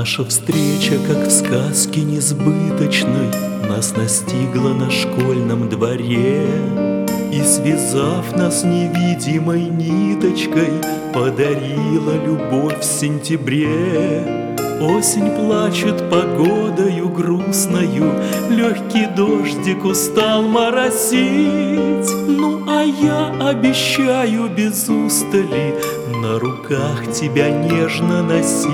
Наша встреча, как в сказке несбыточной, нас настигла на школьном дворе и, связав нас невидимой ниточкой, подарила любовь в сентябре. Осень плачет погодою грустною, легкий дождик устал моросить. Ну а я обещаю без устали на руках тебя нежно носить.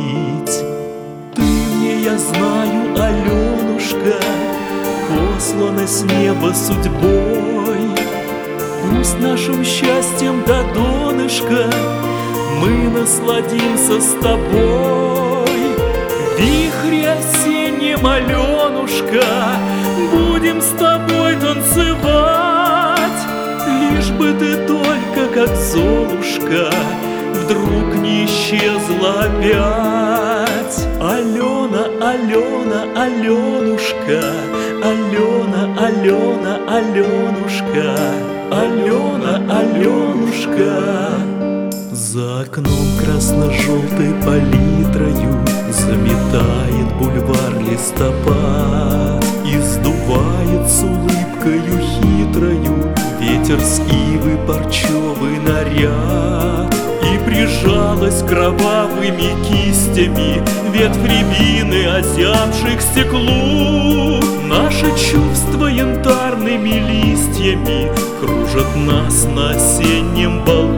Ты мне, я знаю, Аленушка, послана с неба судьбой. Пусть нашим счастьем до донышка мы насладимся с тобой. В вихре осеннем, Аленушка, будем с тобой танцевать. Лишь бы ты только, как Золушка, вдруг не исчезла опять. Алена, Алена, Аленушка, Алена, Алена, Аленушка, Алена, Аленушка. За окном красно-желтой палитрою заметает бульвар листопад и сдувает с улыбкою хитрою ветер с ивы парчевый наряд. И прижалась кровавыми кистями ветвь рябины, озябших к стеклу. Наши чувства янтарными листьями кружат нас на осеннем балу.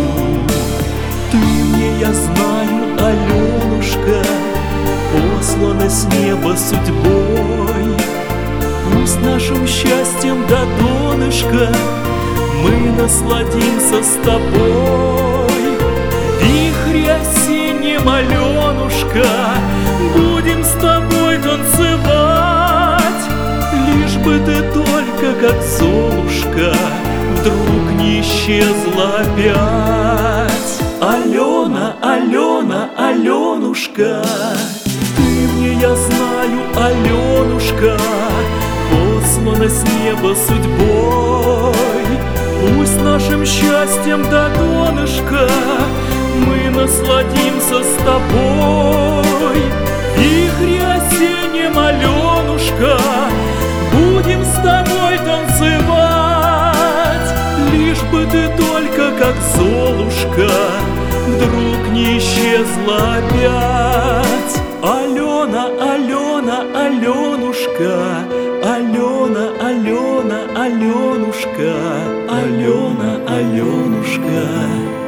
Ты мне, я знаю, Аленушка, послана с неба судьбой. Пусть нашим счастьем до донышка мы насладимся с тобой. В вихре осеннем, Аленушка, будем с тобой танцевать. Лишь бы ты только, как Золушка, вдруг не исчезла опять. Алена, Алена, Аленушка, ты мне, я знаю, Аленушка, послана с неба судьбой. Пусть нашим счастьем до донышка мы насладимся с тобой. В вихре осеннем, Аленушка, будем с тобой танцевать. Лишь бы ты только, как Золушка, вдруг не исчезла опять. Алена, Алена, Аленушка, Алена, Алена, Аленушка, Алена, Аленушка.